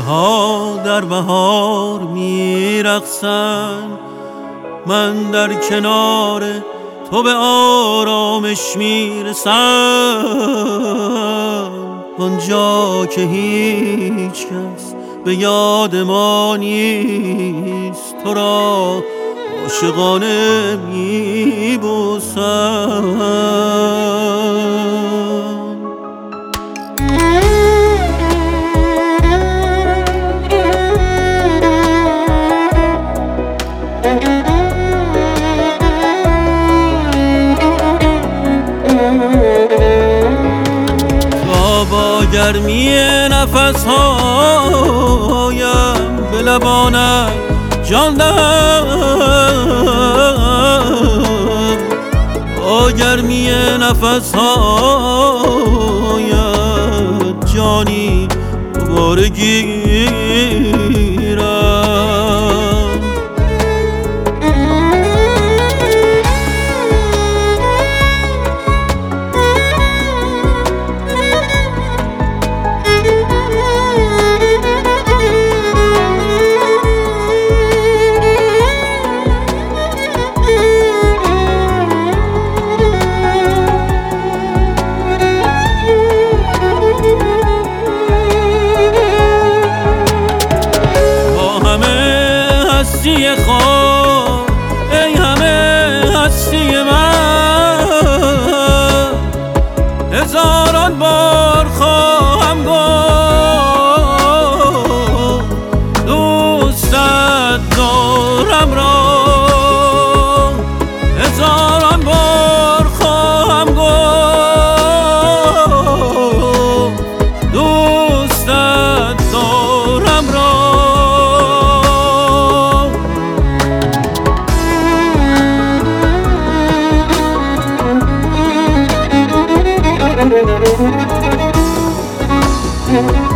ها در بهار میرقصند، من در کنار تو به آرامش میرسم. آنجا که هیچ کس به یاد ما نیست، تو را عاشقانه میبوسم. با گرمی نفس هایم به لبانم جان دهم، با گرمی نفس هایت جانی دوباره گیرم. هستی خود ای همه هستی من، هزاران بار خواهم گفت دوستت دارم را، هزاران بار خواهم گفت دوستت دارم را. Thank you.